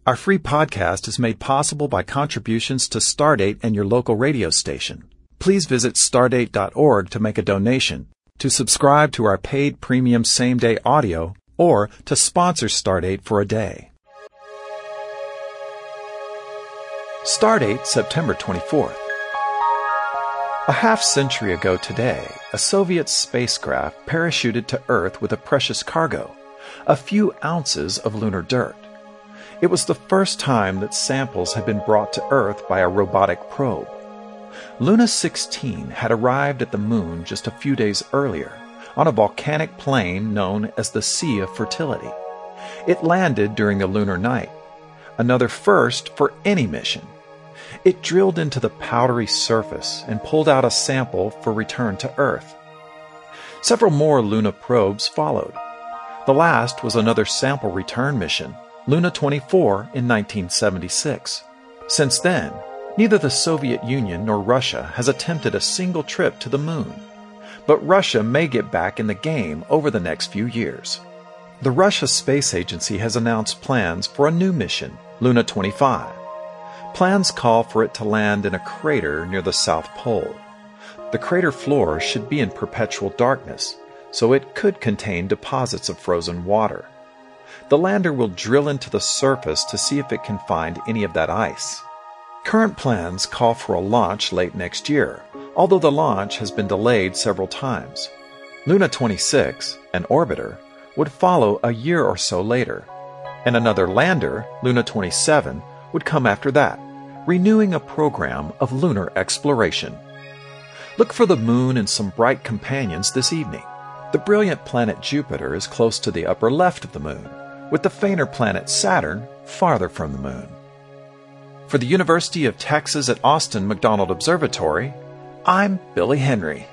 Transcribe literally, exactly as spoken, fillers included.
Our free podcast is made possible by contributions to Stardate and your local radio station. Please visit stardate dot org to make a donation, to subscribe to our paid premium same-day audio, or to sponsor Stardate for a day. Stardate, September twenty-fourth. A half-century ago today, a Soviet spacecraft parachuted to Earth with a precious cargo, a few ounces of lunar dirt. It was the first time that samples had been brought to Earth by a robotic probe. Luna sixteen had arrived at the Moon just a few days earlier, on a volcanic plain known as the Sea of Fertility. It landed during the lunar night, another first for any mission. It drilled into the powdery surface and pulled out a sample for return to Earth. Several more Luna probes followed. The last was another sample return mission, Luna twenty-four, in nineteen seventy-six. Since then, neither the Soviet Union nor Russia has attempted a single trip to the Moon. But Russia may get back in the game over the next few years. The Russia Space Agency has announced plans for a new mission, Luna twenty-five. Plans call for it to land in a crater near the South Pole. The crater floor should be in perpetual darkness, so it could contain deposits of frozen water. The lander will drill into the surface to see if it can find any of that ice. Current plans call for a launch late next year, although the launch has been delayed several times. Luna twenty-six, an orbiter, would follow a year or so later, and another lander, Luna twenty-seven, would come after that, renewing a program of lunar exploration. Look for the Moon and some bright companions this evening. The brilliant planet Jupiter is close to the upper left of the Moon, with the fainter planet Saturn farther from the Moon. For the University of Texas at Austin McDonald Observatory, I'm Billy Henry.